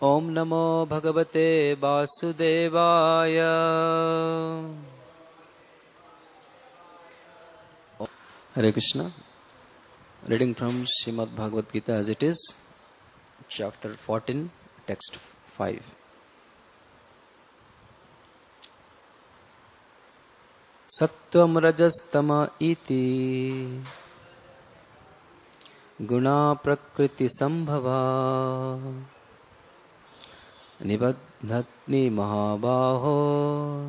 Om Namo Bhagavate Vasudevaya. Hare Krishna. Reading from Srimad Bhagavad Gita as it is, chapter 14, text 5. Sattvam rajas tama iti guna prakriti sambhava nibadhatni mahabaho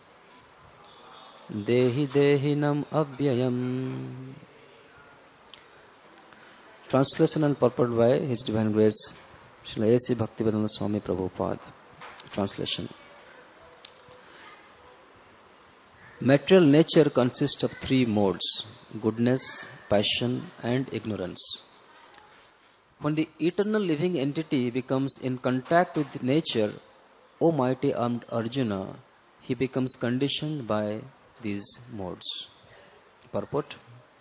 dehi dehinam avyayam. Translation and purport by His Divine Grace Srila A.C. Bhaktivedanta Swami Prabhupada. Translation. Material nature consists of three modes: goodness, passion, and ignorance. When the eternal living entity becomes in contact with nature, O mighty armed Arjuna, he becomes conditioned by these modes. Purport.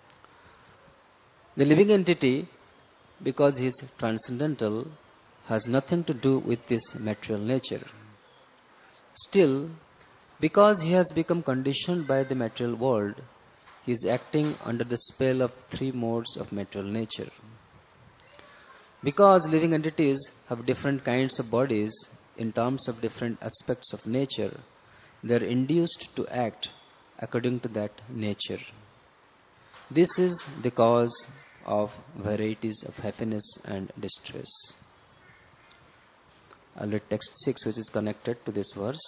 The living entity, because he is transcendental, has nothing to do with this material nature. Still, because he has become conditioned by the material world, he is acting under the spell of three modes of material nature. Because living entities have different kinds of bodies in terms of different aspects of nature, they are induced to act according to that nature. This is the cause of varieties of happiness and distress. I'll read text 6, which is connected to this verse.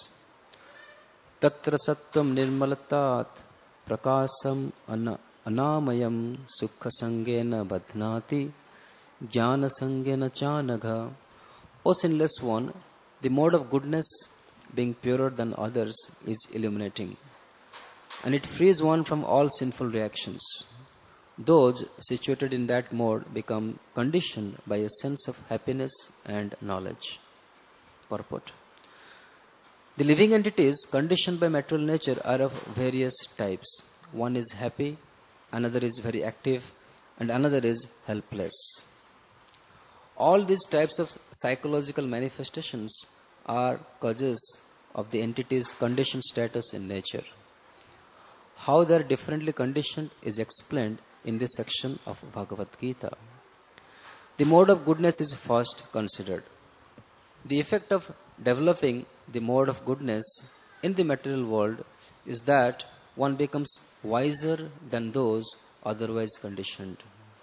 Tatra sattvam nirmalatat prakasam anamayam sukha sangena badhnati jnana sangena chanagha. O sinless one, the mode of goodness, being purer than others, is illuminating, and it frees one from all sinful reactions. Those situated in that mode become conditioned by a sense of happiness and knowledge. Purport. The living entities conditioned by material nature are of various types. One is happy, another is very active, and another is helpless. All these types of psychological manifestations are causes of the entity's conditioned status in nature. How they are differently conditioned is explained in this section of Bhagavad Gita. The mode of goodness is first considered. The effect of developing the mode of goodness in the material world is that one becomes wiser than those otherwise conditioned.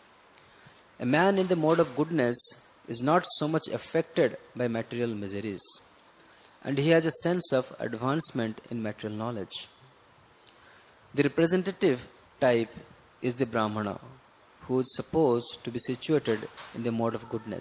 A man in the mode of goodness is not so much affected by material miseries, and he has a sense of advancement in material knowledge. The representative type is the Brahmana, who is supposed to be situated in the mode of goodness.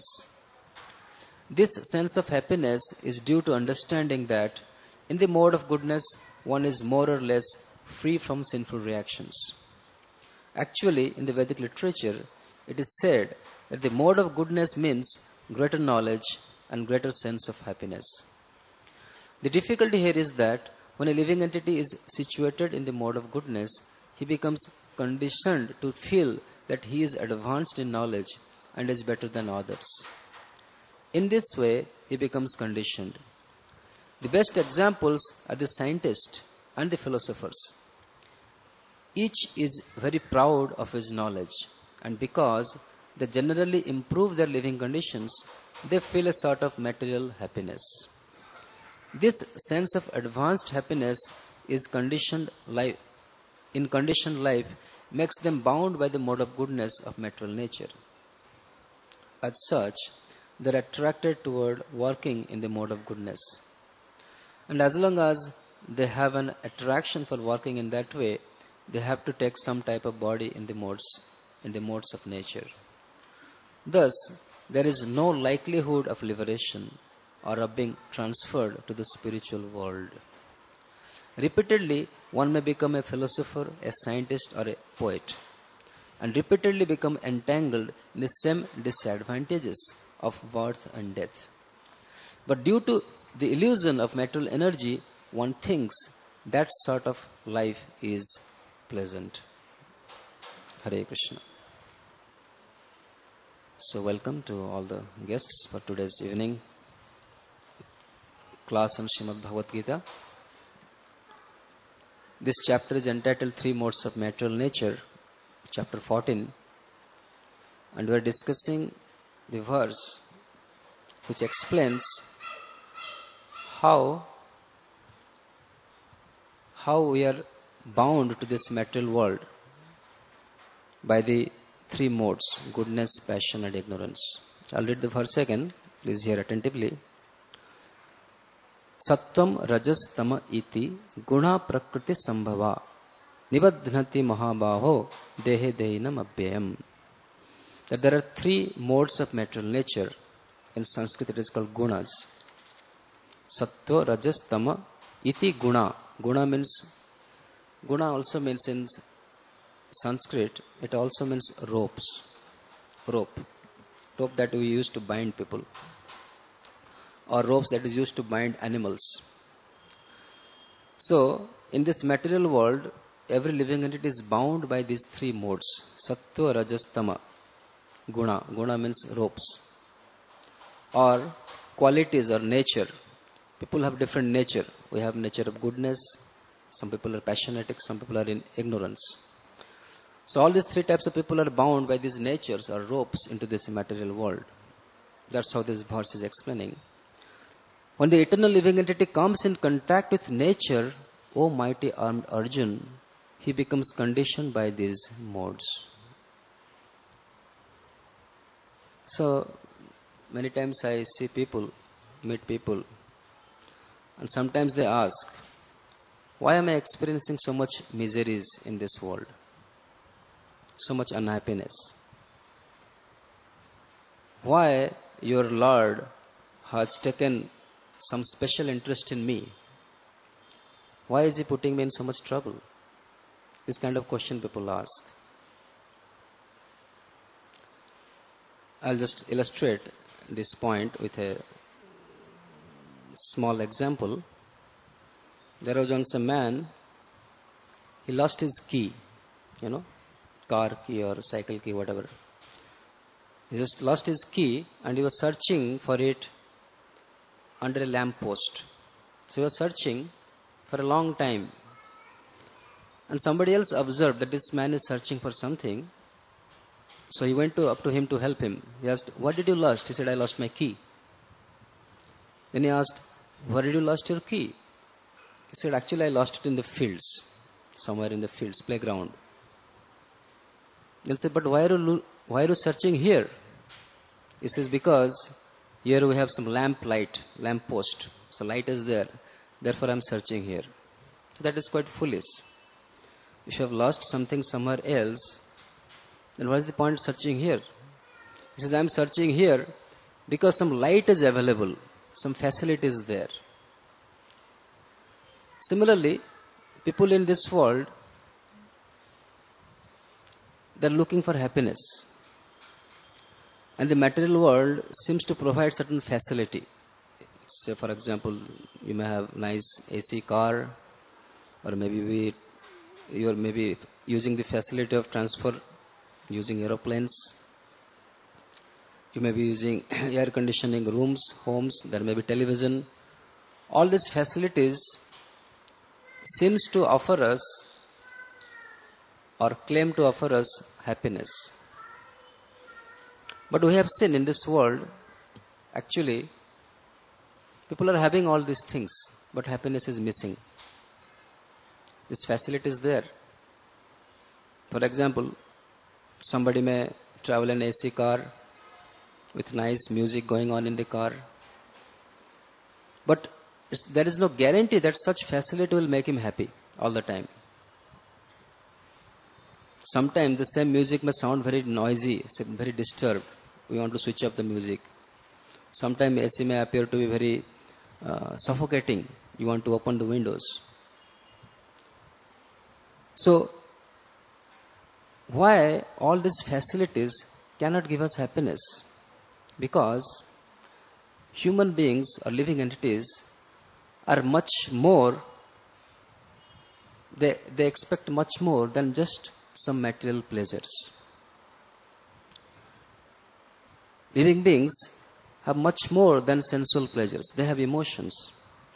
This sense of happiness is due to understanding that in the mode of goodness one is more or less free from sinful reactions. Actually, in the Vedic literature, it is said that the mode of goodness means greater knowledge and greater sense of happiness. The difficulty here is that when a living entity is situated in the mode of goodness, he becomes conditioned to feel that he is advanced in knowledge and is better than others. In this way, he becomes conditioned. The best examples are the scientists and the philosophers. Each is very proud of his knowledge, and because they generally improve their living conditions, they feel a sort of material happiness. This sense of advanced happiness is conditioned life makes them bound by the mode of goodness of material nature. As such, they are attracted toward working in the mode of goodness. And as long as they have an attraction for working in that way, they have to take some type of body in the modes of nature. Thus, there is no likelihood of liberation or of being transferred to the spiritual world. Repeatedly, one may become a philosopher, a scientist, or a poet, and repeatedly become entangled in the same disadvantages of birth and death. But due to the illusion of material energy, one thinks that sort of life is pleasant. Hare Krishna. So welcome to all the guests for today's evening. class on Srimad Bhagavad Gita. This chapter is entitled Three Modes of Material Nature, chapter 14, and we are discussing the verse which explains how we are bound to this material world by the three modes: goodness, passion, and ignorance. I'll read the verse again. Please hear attentively. Sattvam rajas tama iti guna prakriti sambhava nibadhnati mahabaho dehe dehinam abhyayam. That there are three modes of material nature. In Sanskrit it is called gunas. Sattva, rajas, tama iti guna. Guna also means in Sanskrit, it also means ropes. Rope that we use to bind people, or ropes that is used to bind animals. So, in this material world, every living entity is bound by these three modes: Sattva, Rajas, Tama. Guna. Guna means ropes, or qualities or nature. People have different nature. We have nature of goodness. Some people are passionate. Some people are in ignorance. So all these three types of people are bound by these natures or ropes into this material world. That's how this verse is explaining. When the eternal living entity comes in contact with nature, O mighty armed Arjun, he becomes conditioned by these modes. So many times I see people, meet people, and sometimes they ask, why am I experiencing so much miseries in this world? So much unhappiness. Why your Lord has taken some special interest in me? Why is he putting me in so much trouble? This kind of question people ask. I'll just illustrate this point with a small example. There was once a man, he lost his key, car key or cycle key, whatever. He just lost his key and he was searching for it under a lamp post. So he was searching for a long time. And somebody else observed that this man is searching for something. So he went up to him to help him. He asked, what did you lose? He said, I lost my key. Then he asked, where did you lost your key? He said, actually I lost it in the fields. Somewhere in the fields, playground. They'll say, but why are you searching here? He says, because here we have some lamp post. So light is there. Therefore I am searching here. So that is quite foolish. If you have lost something somewhere else, then what is the point of searching here? He says, I am searching here because some light is available. Some facility is there. Similarly, people in this world, they are looking for happiness. And the material world seems to provide certain facility. Say, for example, you may have nice AC car, or maybe you are maybe using the facility of transfer using aeroplanes. You may be using air conditioning rooms, homes, there may be television. All these facilities seems to offer us or claim to offer us happiness. But we have seen in this world, actually, people are having all these things, but happiness is missing. This facility is there. For example, somebody may travel in an AC car with nice music going on in the car. But there is no guarantee that such facility will make him happy all the time. Sometimes the same music may sound very noisy, very disturbed. We want to switch up the music. Sometimes AC may appear to be very suffocating. You want to open the windows. So, why all these facilities cannot give us happiness? Because human beings or living entities are much more, they expect much more than just some material pleasures. Living beings have much more than sensual pleasures. They have emotions.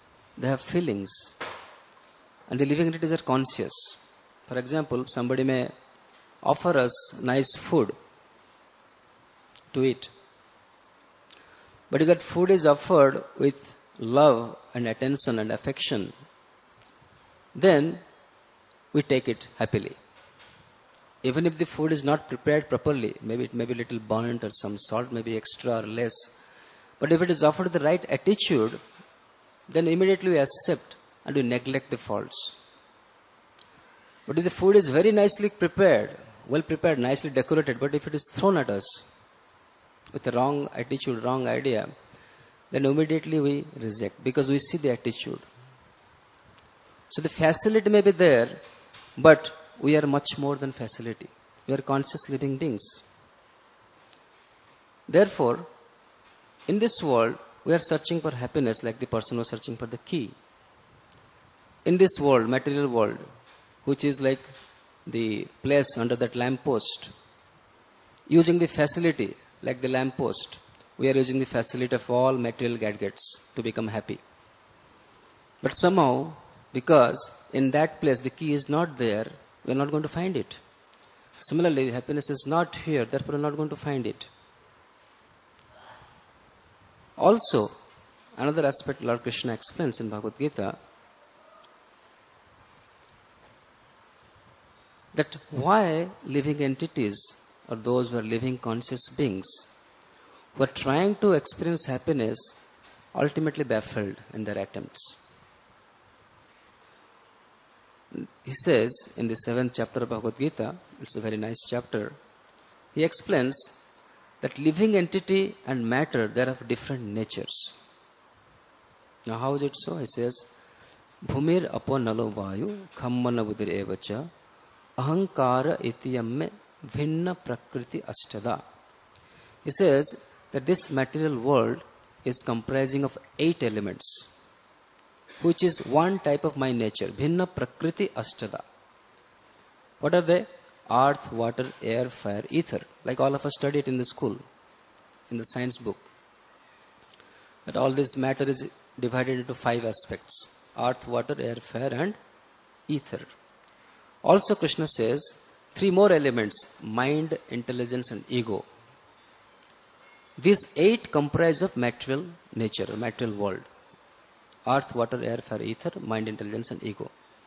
they have feelings. And the living entities are conscious. For example, somebody may offer us nice food to eat. But if that food is offered with love and attention and affection, then we take it happily. Even if the food is not prepared properly, maybe it may be a little burnt or some salt may be extra or less. But if it is offered with the right attitude, then immediately we accept and we neglect the faults. But if the food is very nicely prepared, well prepared, nicely decorated, but if it is thrown at us with the wrong attitude, wrong idea, then immediately we reject because we see the attitude. So the facility may be there, but we are much more than facility. We are conscious living beings. Therefore, in this world, we are searching for happiness like the person was searching for the key. In this world, material world, which is like the place under that lamppost, using the facility like the lamppost, we are using the facility of all material gadgets to become happy. But somehow, because in that place the key is not there, we are not going to find it. Similarly, happiness is not here, therefore we are not going to find it. Also, another aspect Lord Krishna explains in Bhagavad Gita, that why living entities or those who are living conscious beings who are trying to experience happiness ultimately baffled in their attempts. He says in the 7th chapter of Bhagavad Gita, it's a very nice chapter, he explains that living entity and matter, they are of different natures. Now how is it so? He says, Bhumir apo nalo vayu khammana budir evacha ahankara itiyamme bhinna prakriti ashtada. He says that this material world is comprising of 8 elements, which is one type of my nature, bhinna prakriti ashtada. What are they? Earth, water, air, fire, ether. Like all of us studied in the school, in the science book. That all this matter is divided into 5 aspects. Earth, water, air, fire and ether. Also Krishna says 3 more elements, mind, intelligence and ego. These 8 comprise of material nature, material world. Earth, water, air, fire, ether, mind, intelligence and ego.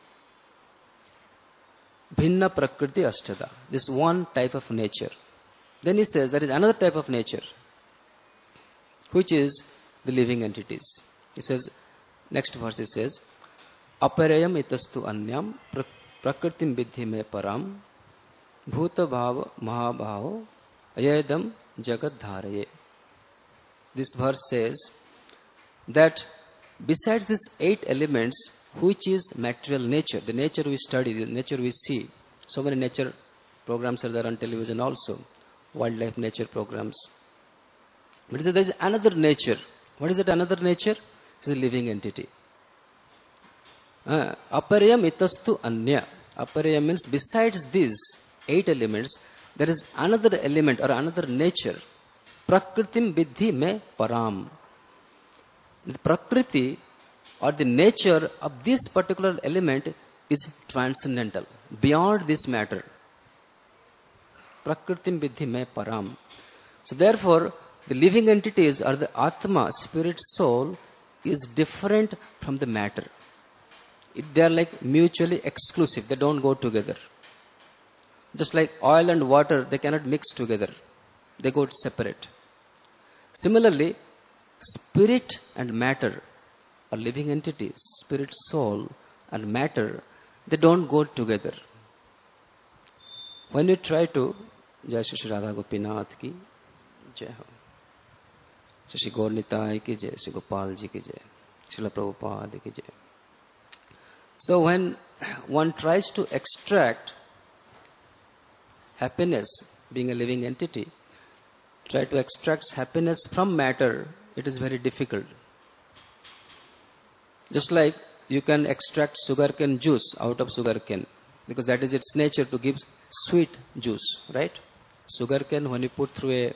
Bhinna prakriti ashtada. This one type of nature. Then he says there is another type of nature, which is the living entities. He says, next verse he says, Aparayam itastu anyam prakritim vidhi me param bhuta bhava mahabhavo ayedam jagat dharaye. This verse says that besides these 8 elements, which is material nature, the nature we study, the nature we see. So many nature programs are there on television also, wildlife nature programs. But there is another nature. What is that another nature? It is a living entity. Aparayam itastu anya. Aparayam means besides these 8 elements, there is another element or another nature. Prakritim vidhi me param. The prakriti or the nature of this particular element is transcendental, beyond this matter. Prakritim vidhi me param. So therefore, the living entities or the Atma, spirit, soul, is different from the matter. They are like mutually exclusive. They don't go together. Just like oil and water, they cannot mix together. They go separate. Similarly, spirit and matter are living entities. Spirit, soul and matter, they don't go together. When you try to, Jai Shri Radha Gopinath ki Jai Ho, Shri Gaur Nitai ki Jai, Shri Gopal ji ki Jai, Srila Prabhupada ki Jai. So when one tries to extract happiness, being a living entity, try to extract happiness from matter, it is very difficult. Just like you can extract sugarcane juice out of sugarcane, because that is its nature to give sweet juice, right? Sugarcane, when you put through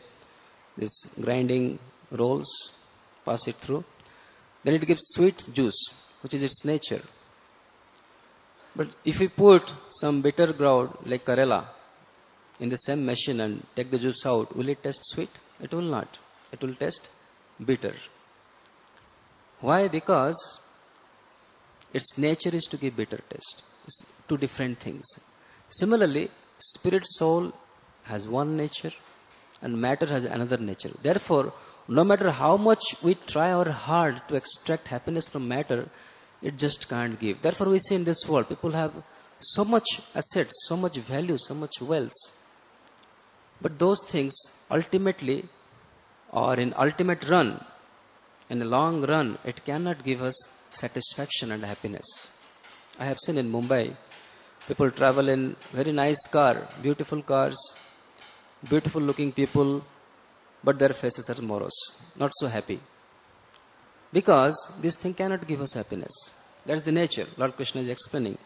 this grinding rolls, pass it through, then it gives sweet juice. which is its nature. But if we put some bitter gourd like Karela in the same machine and take the juice out, will it taste sweet? It will not. It will taste bitter. Why? Because its nature is to give bitter taste. It's two different things. Similarly, spirit soul has one nature and matter has another nature. Therefore, no matter how much we try our hard to extract happiness from matter, it just can't give. Therefore, we see in this world, people have so much assets, so much value, so much wealth. But those things ultimately, or in ultimate run, in the long run, it cannot give us satisfaction and happiness. I have seen in Mumbai, people travel in very nice car, beautiful cars, beautiful looking people, but their faces are morose, not so happy. Because this thing cannot give us happiness. That's the nature, Lord Krishna is explaining.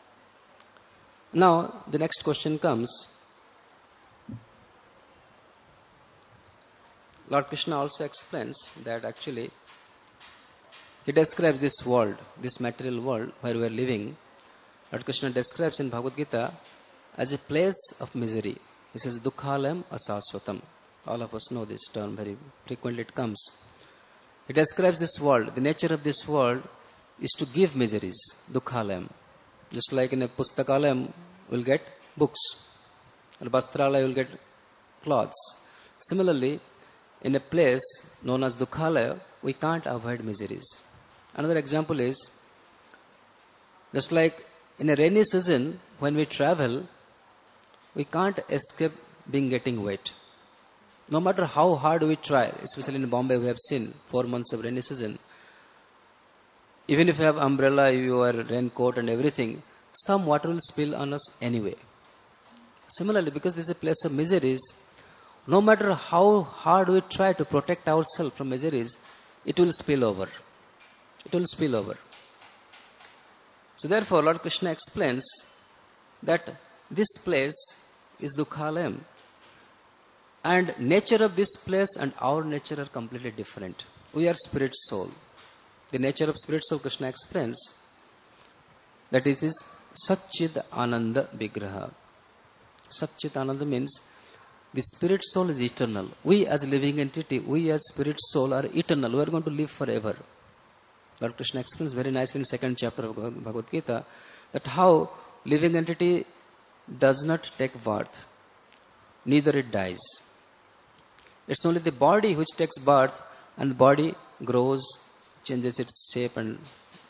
Now, the next question comes. Lord Krishna also explains that actually he describes this world, this material world where we are living. Lord Krishna describes in Bhagavad Gita as a place of misery. He says, Dukkhalayam asaswatam. All of us know this term, very frequently it comes. He describes this world. The nature of this world is to give miseries, Dukkhalayam. Just like in a Pustakalayam, we'll get books. Or Vastralaya, you'll get clothes. Similarly, in a place known as Dukkhalaya, we can't avoid miseries. Another example is, just like in a rainy season, when we travel, we can't escape getting wet. No matter how hard we try, especially in Bombay, we have seen 4 months of rainy season. Even if you have umbrella, your raincoat and everything, some water will spill on us anyway. Similarly, because this is a place of miseries, no matter how hard we try to protect ourselves from miseries, it will spill over. It will spill over. So therefore, Lord Krishna explains that this place is Dukkhalayam. And nature of this place and our nature are completely different. We are spirit soul. The nature of spirit soul, Krishna explains that it is Satchid Ananda Vigraha. Satchid Ananda means the spirit soul is eternal. We as a living entity, we as spirit soul are eternal. We are going to live forever. Lord Krishna explains very nicely in 2nd chapter of Bhagavad Gita that how living entity does not take birth, neither it dies. It's only the body which takes birth, and the body grows, changes its shape and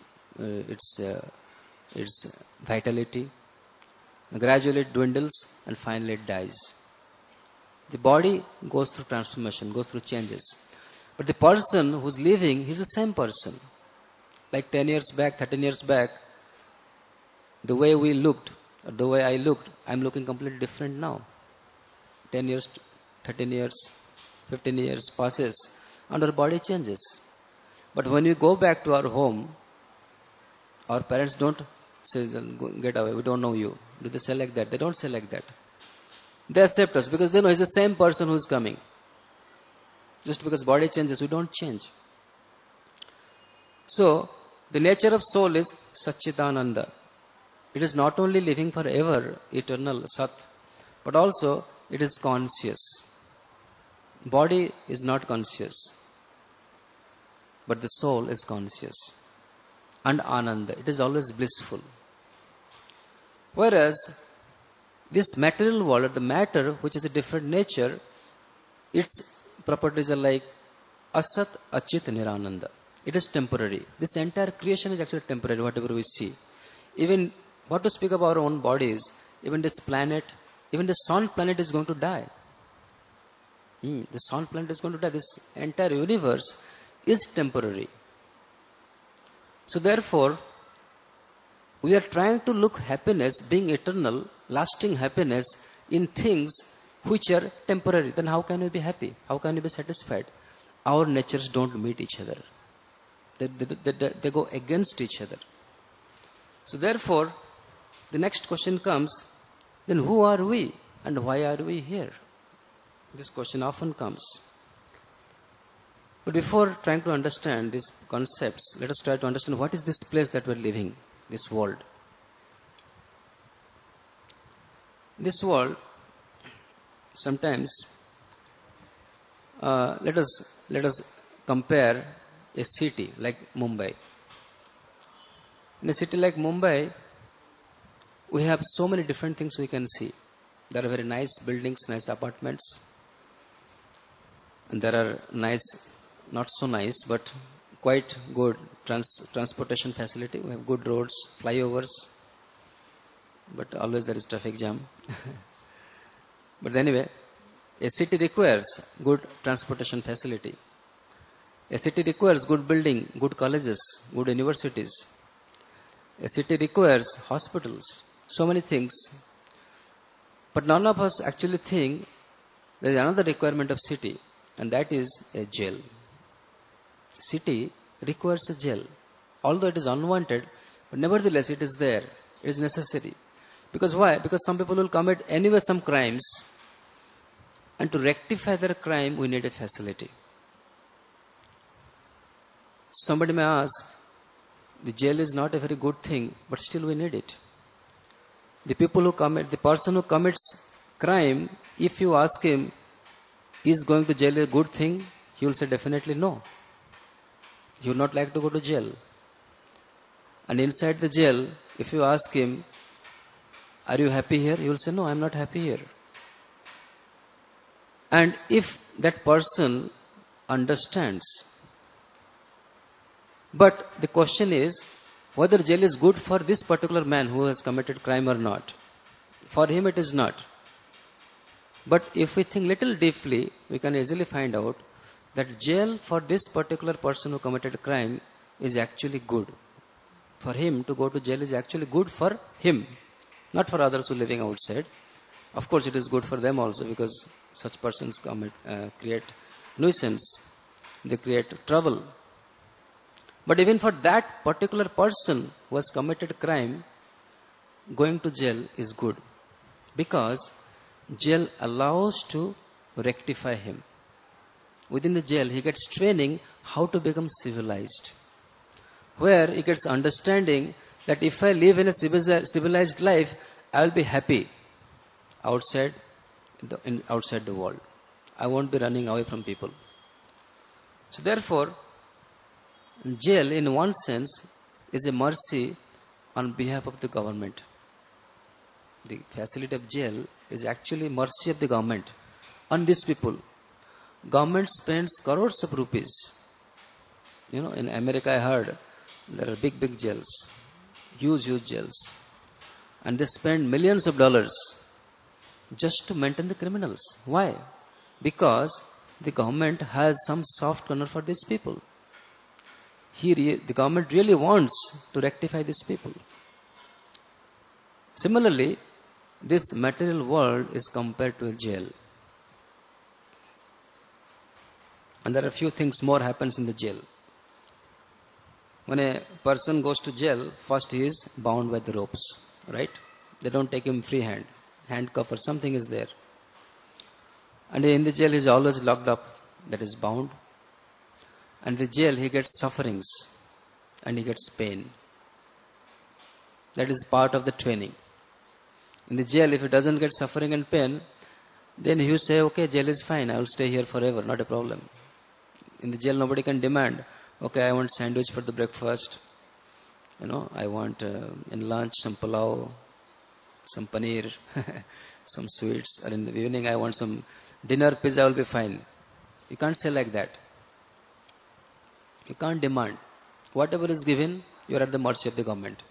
its vitality. Gradually it dwindles and finally it dies. The body goes through transformation, goes through changes. But the person who's living, he's the same person. Like 10 years back, 13 years back, the way we looked, or the way I looked, I'm looking completely different now. 10 years, 13 years, 15 years passes, and our body changes. But when we go back to our home, our parents don't say, get away, we don't know you. Do they say like that? They don't say like that. They accept us because they know it's the same person who's coming. Just because body changes, we don't change. So, the nature of soul is Satchitananda. It is not only living forever, eternal, Sat, but also it is conscious. Body is not conscious, but the soul is conscious. And Ananda, it is always blissful. Whereas, this material world, the matter, which is a different nature, its properties are like Asat, Achit, Nirananda. It is temporary. This entire creation is actually temporary, whatever we see. Even, what to speak about our own bodies, even this planet, even the sun planet is going to die. The sun planet is going to die. This entire universe is temporary. So therefore, we are trying to look happiness, being eternal, lasting happiness in things which are temporary. Then how can we be happy? How can we be satisfied? Our natures don't meet each other. They go against each other. So therefore, the next question comes, then who are we and why are we here? This question often comes. But before trying to understand these concepts, let us try to understand what is this place that we are living, this world. This world, sometimes, let us compare a city like Mumbai. In a city like Mumbai, we have so many different things we can see. There are very nice buildings, nice apartments, and there are nice, not so nice, but quite good transportation facility. We have good roads, flyovers, but always there is traffic jam. But anyway, a city requires good transportation facility. A city requires good building, good colleges, good universities. A city requires hospitals, so many things. But none of us actually think there is another requirement of city, and that is a jail. City requires a jail. Although it is unwanted, but nevertheless it is there. It is necessary. Because why? Because some people will commit anyway some crimes, and to rectify their crime we need a facility. Somebody may ask, the jail is not a very good thing, but still we need it. The person who commits crime, if you ask him, is going to jail a good thing? He will say definitely no. He would not like to go to jail. And inside the jail, if you ask him, are you happy here? He will say, no, I am not happy here. And if that person understands, but the question is whether jail is good for this particular man who has committed crime or not. For him it is not. But if we think little deeply, we can easily find out that jail for this particular person who committed crime is actually good. For him to go to jail is actually good for him, not for others who are living outside. Of course it is good for them also, because such persons create nuisance, they create trouble. But even for that particular person who has committed crime, going to jail is good, because jail allows to rectify him. Within the jail, he gets training how to become civilized, where he gets understanding that if I live in a civilized life, I will be happy outside the world. I won't be running away from people. So therefore, jail in one sense is a mercy on behalf of the government. The facility of jail is actually mercy of the government on these people. Government spends crores of rupees. In America I heard there are big jails, huge jails, and they spend millions of dollars just to maintain the criminals. Why? Because the government has some soft corner for these people. The government really wants to rectify these people. Similarly, this material world is compared to a jail. And there are a few things more happens in the jail. When a person goes to jail, first he is bound by the ropes, right? They don't take him free hand. Handcuff or something is there. And in the jail he is always locked up, that is bound. And in the jail he gets sufferings and he gets pain. That is part of the training. In the jail, if he doesn't get suffering and pain, then he will say, okay, jail is fine, I will stay here forever, not a problem. In the jail, nobody can demand, okay, I want sandwich for the breakfast, I want in lunch some pulao, some paneer, some sweets, or in the evening I want some dinner, pizza will be fine. You can't say like that. You can't demand. Whatever is given, you are at the mercy of the government.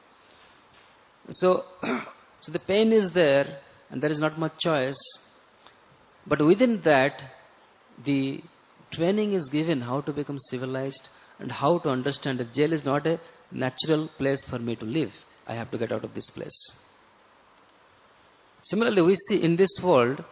So the pain is there, and there is not much choice. But within that, the training is given how to become civilized and how to understand that jail is not a natural place for me to live. I have to get out of this place. Similarly, we see in this world,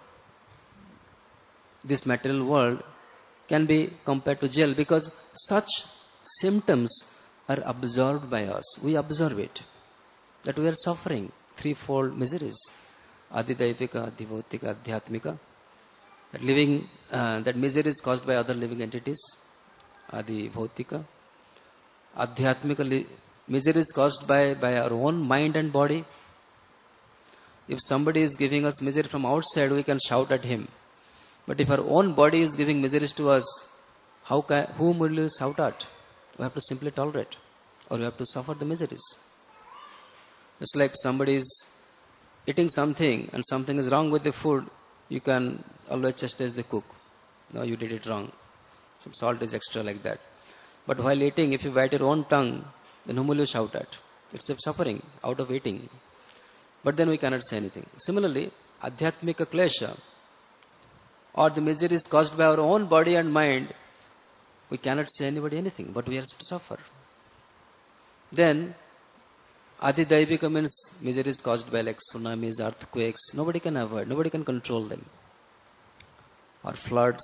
this material world can be compared to jail, because such symptoms are observed by us. We observe it, that we are suffering threefold miseries: Adidaivika, Adhivautika, Adhyatmika. That misery is caused by other living entities. Adi Bhautika. Adhyatmika misery is caused by our own mind and body. If somebody is giving us misery from outside, we can shout at him. But if our own body is giving miseries to us, whom will you shout at? We have to simply tolerate, or we have to suffer the miseries. It's like somebody is eating something and something is wrong with the food, you can always chastise the cook. No, you did it wrong. Some salt is extra like that. But while eating, if you bite your own tongue, then whom will you shout at? It's a suffering out of eating. But then we cannot say anything. Similarly, Adhyatmika Klesha, or the misery is caused by our own body and mind, we cannot say anybody anything, but we are to suffer. Then, Adidaivika means misery is caused by like tsunamis, earthquakes. Nobody can avoid, nobody can control them. Or floods.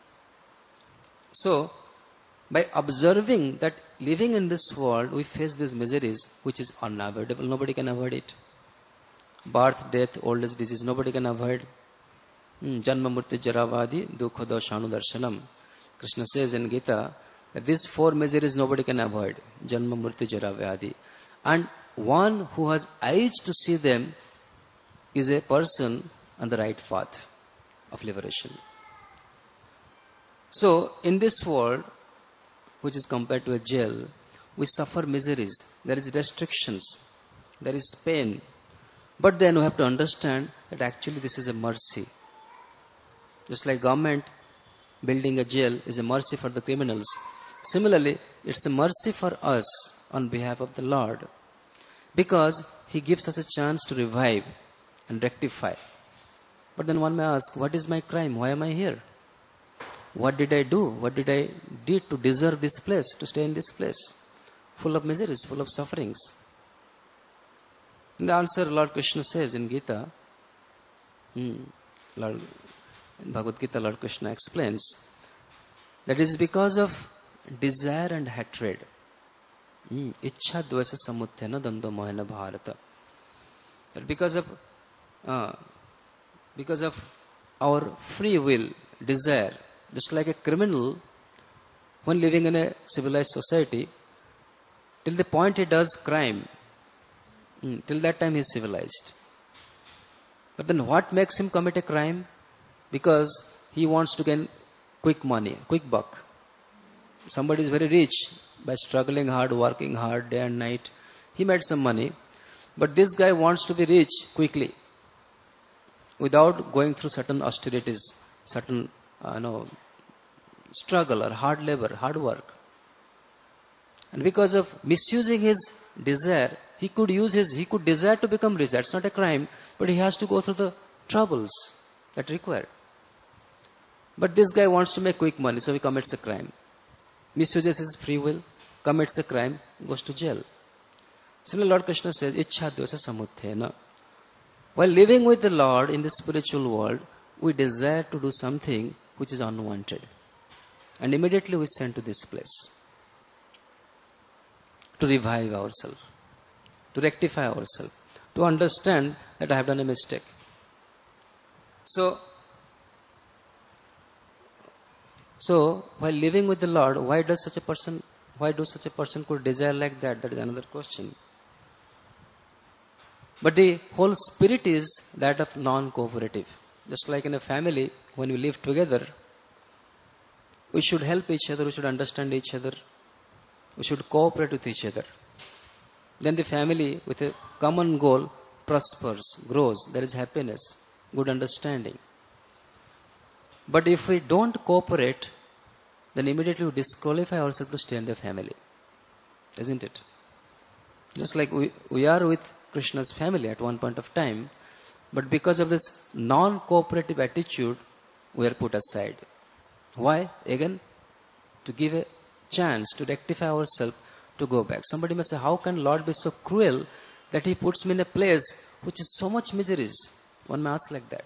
So, by observing that living in this world, we face these miseries, which is unavoidable. Nobody can avoid it. Birth, death, old age, disease, nobody can avoid. Janma murti jaravadi dukha doshanu darshanam. Krishna says in Gita that these four miseries nobody can avoid. Janma murti jaravadi. And one who has eyes to see them is a person on the right path of liberation. So, in this world, which is compared to a jail, we suffer miseries. There is restrictions. There is pain. But then we have to understand that actually this is a mercy. Just like government building a jail is a mercy for the criminals. Similarly, it's a mercy for us on behalf of the Lord. Because He gives us a chance to revive and rectify. But then one may ask, what is my crime? Why am I here? What did I do? What did I do to deserve this place, to stay in this place? Full of miseries, full of sufferings. In the answer, Lord Krishna says in Gita, in Bhagavad Gita, Lord Krishna explains that it is because of desire and hatred. Ichha dvasa samutthena dando mohana bharata. That because of our free will, desire, just like a criminal, when living in a civilized society, till the point he does crime, till that time he is civilized. But then what makes him commit a crime? Because he wants to gain quick money, quick buck. Somebody is very rich by struggling hard, working hard day and night. He made some money. But this guy wants to be rich quickly without going through certain austerities, certain struggle or hard labor, hard work. And because of misusing his desire, he could desire to become rich. That's not a crime, but he has to go through the troubles that required. But this guy wants to make quick money, so he commits a crime. Misuses his free will, commits a crime, goes to jail. Similarly, Lord Krishna says, Ichha dvasa samutthena. While living with the Lord in the spiritual world, we desire to do something which is unwanted. And immediately we send to this place to revive ourselves, to rectify ourselves, to understand that I have done a mistake. So while living with the Lord, why do such a person could desire like that? That is another question. But the whole spirit is that of non-cooperative. Just like in a family, when we live together, we should help each other, we should understand each other, we should cooperate with each other. Then the family with a common goal prospers, grows, there is happiness, good understanding. But if we don't cooperate, then immediately we disqualify ourselves to stay in the family. Isn't it? Just like we are with Krishna's family at one point of time, but because of this non-cooperative attitude, we are put aside. Why? Again, to give a chance to rectify ourselves, to go back. Somebody must say, how can Lord be so cruel that He puts me in a place which is so much miseries? One may ask like that.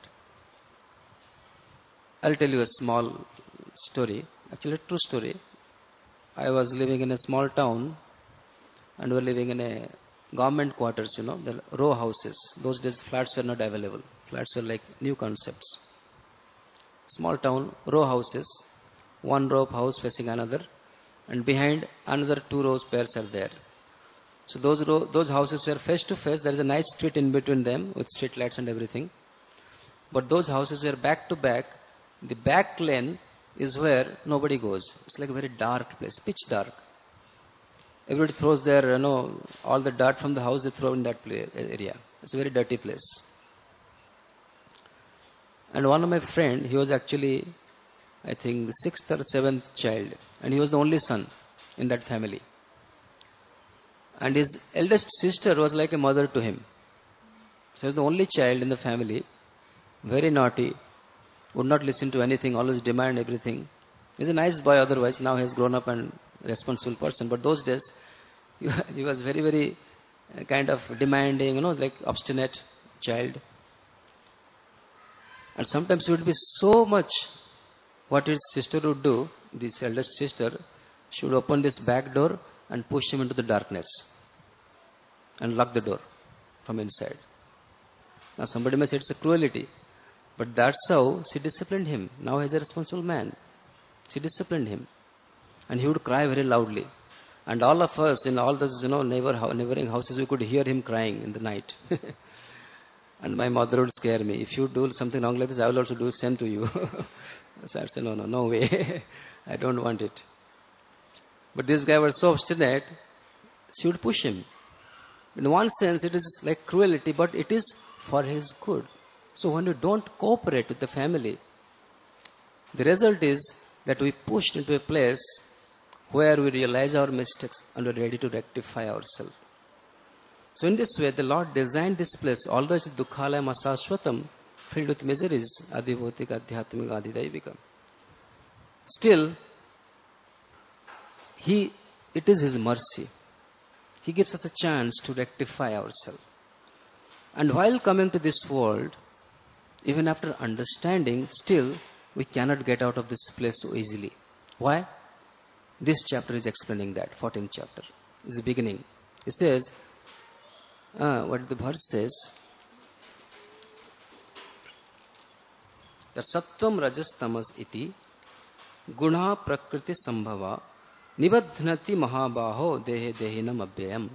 I'll tell you a small story, actually a true story. I was living in a small town and we were living in a government quarters, the row houses. Those days flats were not available. Flats were like new concepts. Small town, row houses, one row of house facing another. and behind another 2 rows pairs are there. So those houses were face to face. There is a nice street in between them with street lights and everything. But those houses were back to back. The back lane is where nobody goes. It's like a very dark place, pitch dark. Everybody throws their, all the dirt from the house they throw in that area. It's a very dirty place. And one of my friend, he was actually, I think, the 6th or 7th child. And he was the only son in that family. And his eldest sister was like a mother to him. So he was the only child in the family, very naughty, would not listen to anything, always demand everything. He's a nice boy otherwise. Now he has grown up and responsible person. But those days, he was very, very kind of demanding, like obstinate child. And sometimes he would be so much what his sister would do, this eldest sister, she would open this back door and push him into the darkness and lock the door from inside. Now somebody may say it's a cruelty, but that's how she disciplined him. Now he's a responsible man. She disciplined him. And he would cry very loudly. And all of us in all those, neighboring houses, we could hear him crying in the night. And my mother would scare me. If you do something wrong like this, I will also do the same to you. So I said, no way. I don't want it. But this guy was so obstinate, she would push him. In one sense, it is like cruelty, but it is for his good. So when you don't cooperate with the family, the result is that we pushed into a place where we realize our mistakes and we are ready to rectify ourselves. So in this way, the Lord designed this place, although it's Dukkhalayam Asashvatam, filled with miseries, Adhibhotika, Adhyatmika, Adhidaivika. Still, it is His mercy. He gives us a chance to rectify ourselves. And while coming to this world, even after understanding, still we cannot get out of this place so easily. Why? This chapter is explaining that, 14th chapter. It's the beginning. It says, what the verse says, that Sattvam Rajas Tamas iti Guna Prakriti Sambhava Nibadhnati Mahabaho Dehe Dehinam Abhyayam.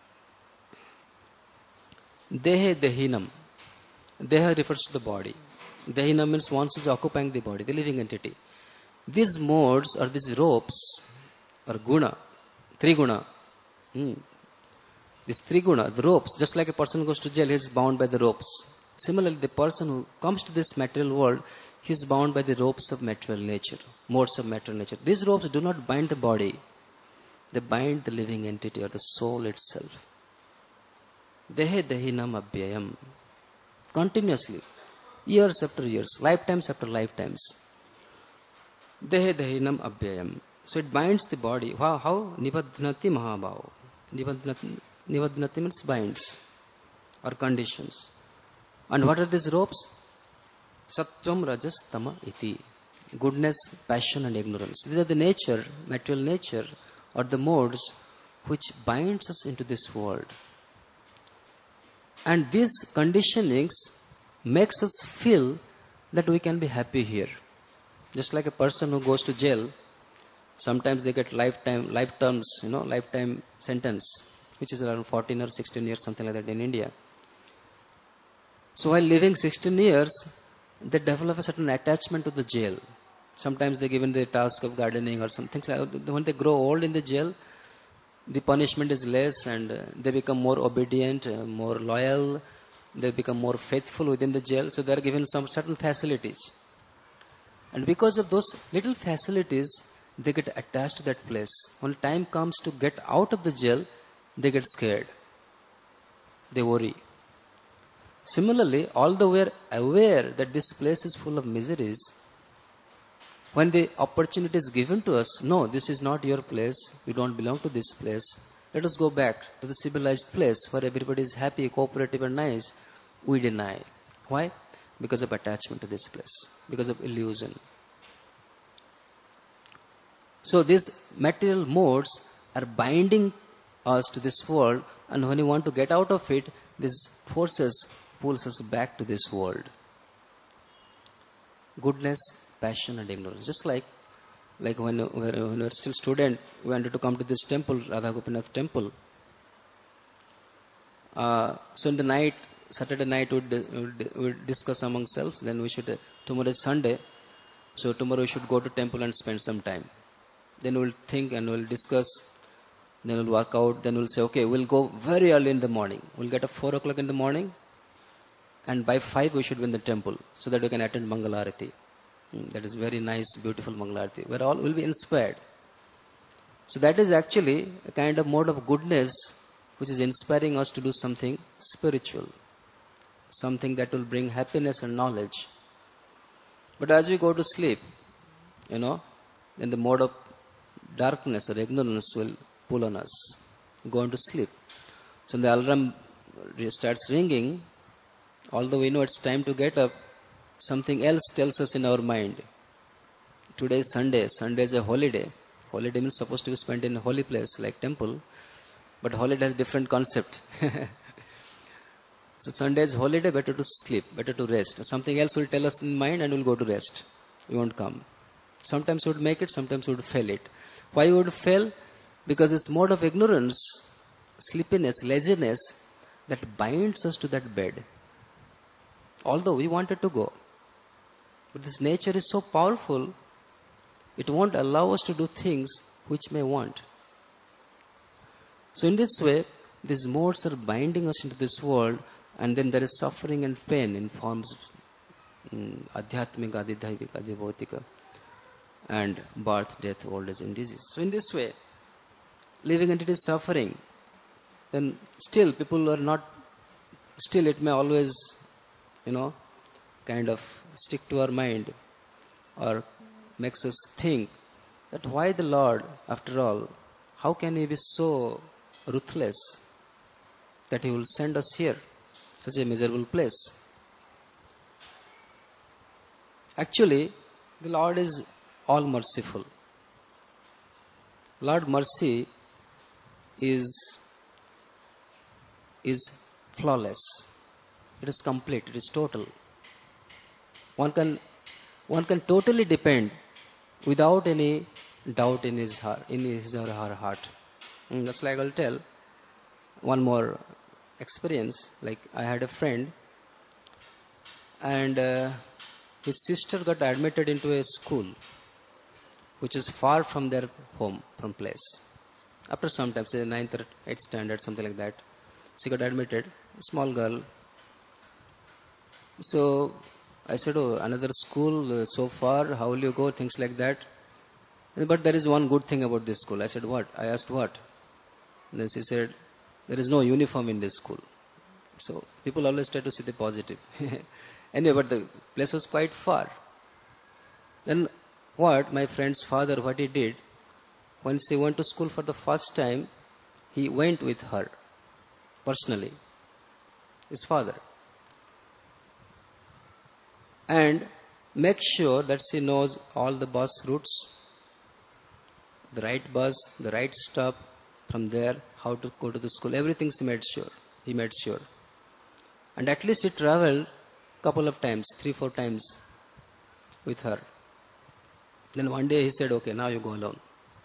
Dehe Dehinam. Deha refers to the body. Dehinam means once is occupying the body, the living entity. These modes or these ropes or guna, triguna. These triguna, the ropes, just like a person goes to jail, he is bound by the ropes. Similarly, the person who comes to this material world, he is bound by the ropes of material nature, modes of material nature. These ropes do not bind the body. They bind the living entity or the soul itself. Dehe dehinam abhyayam. Continuously, years after years, lifetimes after lifetimes. Dehe dehinam abhyayam. So it binds the body. How? Nibadhnati mahabhav. Nibadhnati means binds or conditions. And what are these ropes? Sattvam Rajas Tama iti. Goodness, passion and ignorance. These are the nature, material nature or the modes which binds us into this world. And these conditionings makes us feel that we can be happy here. Just like a person who goes to jail, sometimes they get lifetime sentence, which is around 14 or 16 years, something like that in India. So while living 16 years, they develop a certain attachment to the jail. Sometimes they're given the task of gardening or something like that. When they grow old in the jail, the punishment is less and they become more obedient, more loyal. They become more faithful within the jail. So they are given some certain facilities. And because of those little facilities, they get attached to that place. When time comes to get out of the jail, they get scared. They worry. Similarly, although we are aware that this place is full of miseries, when the opportunity is given to us, no, this is not your place, you don't belong to this place, let us go back to the civilized place where everybody is happy, cooperative and nice, we deny. Why? Because of attachment to this place, because of illusion. So these material modes are binding us to this world, and when we want to get out of it, these forces pulls us back to this world. Goodness, passion and ignorance. Just like Like when we were still student, we wanted to come to this temple, Radha Gopinath temple. So in the night, Saturday night, we'd discuss among ourselves. Then we should, tomorrow is Sunday, so tomorrow we should go to temple and spend some time. Then we'll think and we'll discuss. Then we'll work out. Then we'll say, okay, we'll go very early in the morning. We'll get up 4 o'clock in the morning, and by 5 we should be in the temple so that we can attend Mangalarati. That is very nice, beautiful Mangalarati. We're all will be inspired. So that is actually a kind of mode of goodness which is inspiring us to do something spiritual, something that will bring happiness and knowledge. But as we go to sleep, then the mode of darkness or ignorance will pull on us, go into sleep. So when the alarm starts ringing, although we know it's time to get up, something else tells us in our mind. Today is Sunday. Sunday is a holiday. Holiday means supposed to be spent in a holy place like temple, but holiday has different concept. So Sunday is holiday, better to sleep, better to rest. Something else will tell us in mind and we'll go to rest. We won't come. Sometimes we would make it, sometimes we would fail it. Why we would fail? Because this mode of ignorance, sleepiness, laziness, that binds us to that bed. Although we wanted to go. But this nature is so powerful, it won't allow us to do things which may want. So in this way, these modes are binding us into this world, and then there is suffering and pain in forms adhyatmika, adidhaivika, adibhautika, and birth, death, old age and disease. So in this way, living entity is suffering, then still people are not, still it may always, kind of stick to our mind or makes us think that why the Lord, after all, how can He be so ruthless that He will send us here, such a miserable place? Actually, the Lord is all merciful. Lord mercy is flawless. It is complete. It is total. One can totally depend without any doubt in his heart, in his or her heart. That's like I'll tell one more experience. Like I had a friend, and his sister got admitted into a school which is far from their home, from place. After some time, say 9th or 8th standard, something like that, she got admitted, a small girl. So I said, oh, another school so far, how will you go? Things like that. But there is one good thing about this school. I said, what? I asked what? And then she said, there is no uniform in this school. So people always try to see the positive. Anyway, but the place was quite far. Then what? My friend's father, what he did, when she went to school for the first time, he went with her personally, his father, and make sure that she knows all the bus routes, the right bus, the right stop, from there, how to go to the school, everything he made sure. And at least he traveled couple of times, 3-4 times with her. Then one day he said, okay, now you go alone.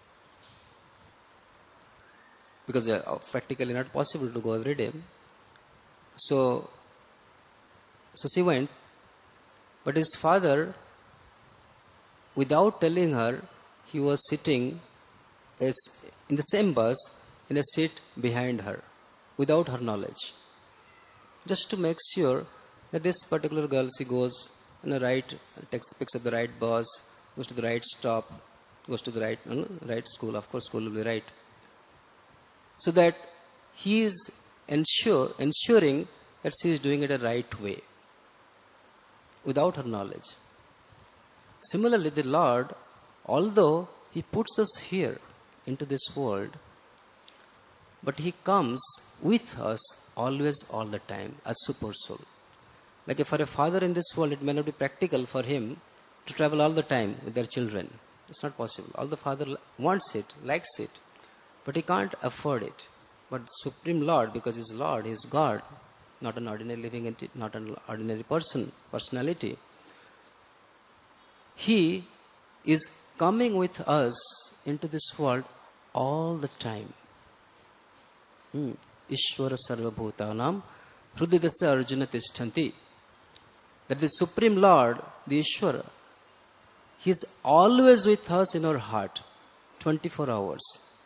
Because practically not possible to go every day. So she went, but his father, without telling her, he was sitting in the same bus in a seat behind her, without her knowledge, just to make sure that this particular girl, she goes in the right, picks up the right bus, goes to the right stop, goes to the right school. Of course, school will be right. So that he is ensuring that she is doing it the right way, without her knowledge. Similarly, the Lord, although He puts us here into this world, but He comes with us always, all the time, as super soul. Like if for a father in this world, it may not be practical for him to travel all the time with their children. It's not possible. Although father wants it, likes it, but he can't afford it. But Supreme Lord, because He's Lord, He's God, not an ordinary living entity, not an ordinary personality, He is coming with us into this world all the time. Ishvara Sarvabhutanam Hrudidasya Arjuna Tishtanti. That the Supreme Lord, the Ishvara, He is always with us in our heart, 24 hours.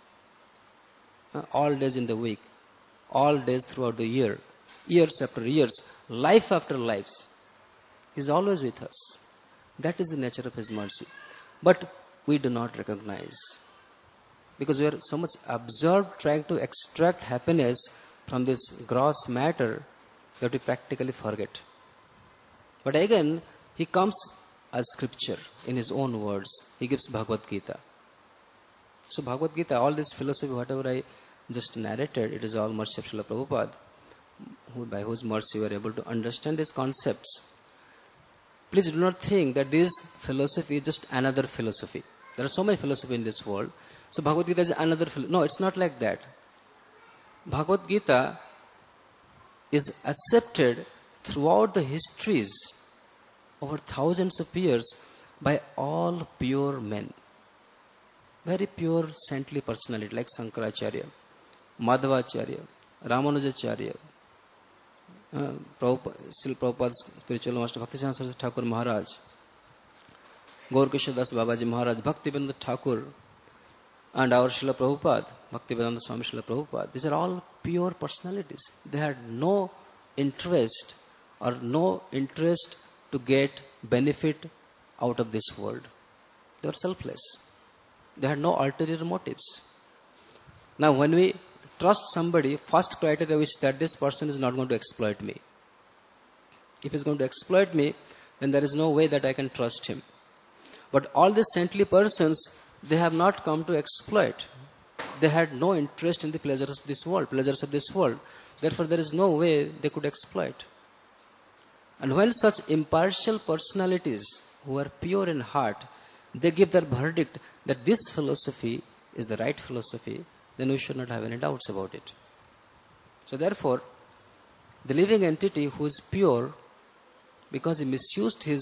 All days in the week, all days throughout the year, years after years, life after lives. He is always with us. That is the nature of His mercy. But we do not recognize. Because we are so much absorbed trying to extract happiness from this gross matter that we practically forget. But again, He comes as scripture in His own words. He gives Bhagavad Gita. So Bhagavad Gita, all this philosophy, whatever I just narrated, it is all mercy of Srila Prabhupada, by whose mercy we are able to understand these concepts. Please do not think that this philosophy is just another philosophy. There are so many philosophies in this world. So Bhagavad Gita is another philosophy. No, it's not like that. Bhagavad Gita is accepted throughout the histories over thousands of years by all pure men. Very pure saintly personality like Sankaracharya, Madhvacharya, Ramanujacharya, Srila Prabhupada's spiritual master Bhaktivedanta Saraswati Thakur Maharaj, Gaurkishore Das Babaji Maharaj, Bhaktivedanta Thakur, and our Srila Prabhupada, Bhaktivedanta Swami Srila Prabhupada. These are all pure personalities. They had no interest to get benefit out of this world. They were selfless. They had no ulterior motives. Now when we trust somebody, first criteria is that this person is not going to exploit me. If he is going to exploit me, then there is no way that I can trust him. But all these saintly persons, they have not come to exploit. They had no interest in the pleasures of this world. Therefore, there is no way they could exploit. And when such impartial personalities who are pure in heart, they give their verdict that this philosophy is the right philosophy, then we should not have any doubts about it. So therefore, the living entity who is pure, because he misused his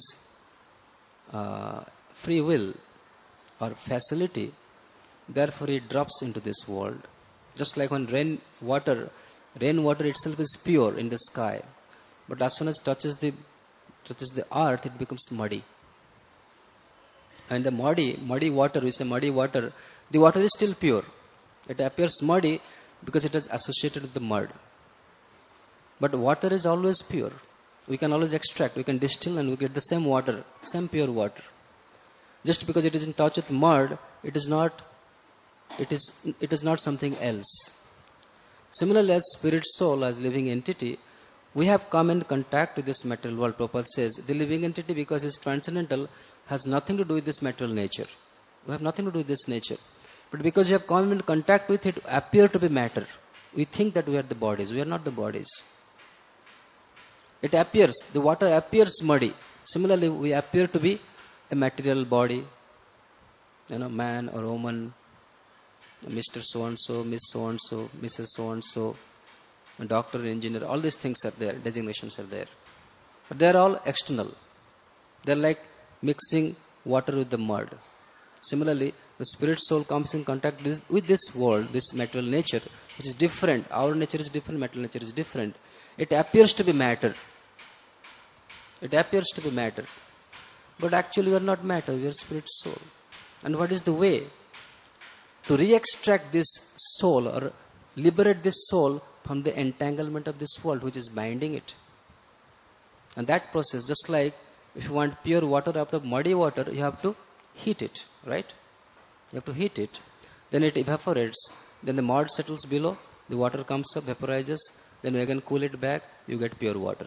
free will or facility, therefore he drops into this world. Just like when rainwater itself is pure in the sky, but as soon as it touches the earth, it becomes muddy. And the muddy water, we say muddy water, the water is still pure. It appears muddy because it is associated with the mud. But water is always pure. We can always extract, we can distill, and we get the same water, same pure water. Just because it is in touch with mud, it is not something else. Similarly, as spirit soul, as living entity, we have come in contact with this material world. Prabhupada says, the living entity, because it is transcendental, has nothing to do with this material nature. We have nothing to do with this nature. But because we have come in contact with it, appear to be matter. We think that we are the bodies. We are not the bodies. It appears, the water appears muddy. Similarly, we appear to be a material body, man or woman, Mr. So-and-so, Miss So-and-so, Mrs. So-and-so, a doctor, engineer, all these things are there, designations are there. But they are all external. They are like mixing water with the mud. Similarly, the spirit soul comes in contact with this world, this material nature, which is different. Our nature is different, material nature is different. It appears to be matter. It appears to be matter. But actually we are not matter, we are spirit soul. And what is the way to re-extract this soul or liberate this soul from the entanglement of this world which is binding it? And that process, just like if you want pure water out of muddy water, you have to heat it, right? You have to heat it. Then it evaporates. Then the mud settles below. The water comes up, vaporizes. Then you again cool it back. You get pure water.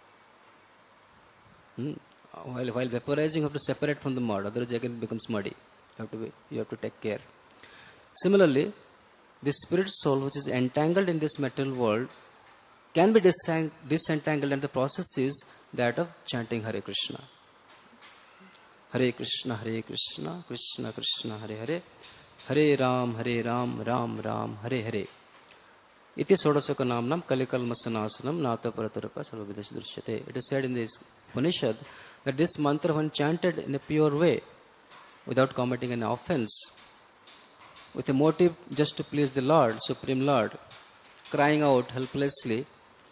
While vaporizing, you have to separate from the mud. Otherwise, again it becomes muddy. You have to take care. Similarly, the spirit soul, which is entangled in this material world, can be disentangled, and the process is that of chanting Hare Krishna. Hare Krishna, Hare Krishna, Krishna Krishna, Hare Hare, Hare Ram, Ram Ram, Hare Hare. Iti sodasaka namnam kalikalmasanasanam nata paratarapa sarvavidash drishyate. It is said in this Upanishad that this mantra, when chanted in a pure way, without committing an offense, with a motive just to please the Lord, Supreme Lord, crying out helplessly,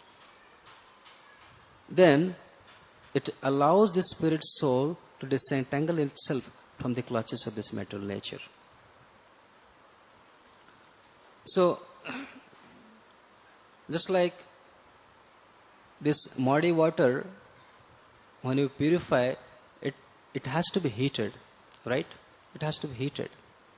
then it allows the spirit soul to disentangle itself from the clutches of this material nature. So, just like this muddy water, when you purify it, it has to be heated, right? It has to be heated.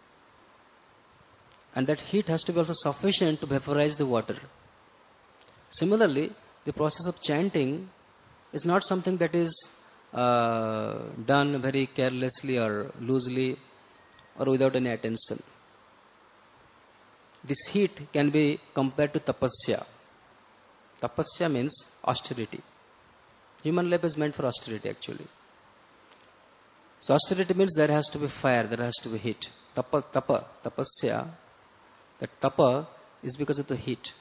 And that heat has to be also sufficient to vaporize the water. Similarly, the process of chanting is not something that is done very carelessly or loosely or without any attention. This heat can be compared to tapasya. Tapasya means austerity. Human life is meant for austerity actually. So austerity means there has to be fire, there has to be heat. Tapasya, that tapa is because of the heat.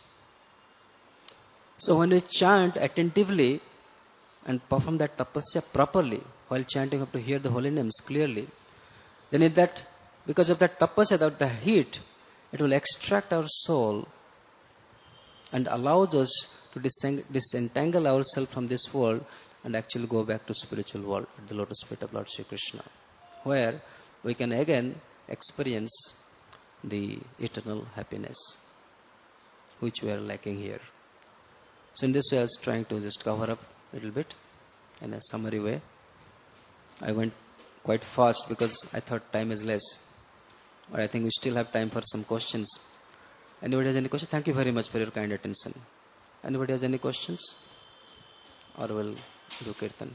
So when we chant attentively and perform that tapasya properly, while chanting we have to hear the holy names clearly, then in that, because of that tapasya, that the heat, it will extract our soul and allows us to disentangle ourselves from this world and actually go back to spiritual world at the lotus feet of Lord Sri Krishna, where we can again experience the eternal happiness which we are lacking here. So in this way I was trying to just cover up a little bit in a summary way. I went quite fast because I thought time is less, but I think we still have time for some questions. Anybody has any questions? Thank you very much for your kind attention. Anybody has any questions? Or we'll do Kirtan.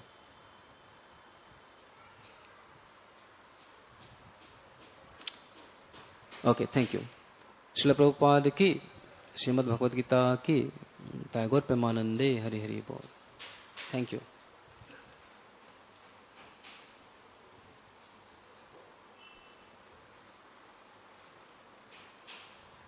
Okay, thank you. Srila Prabhupada ki, Srimad Bhagavad Gita ki, Tagore Premanande, Hari Hari Bol. Thank you.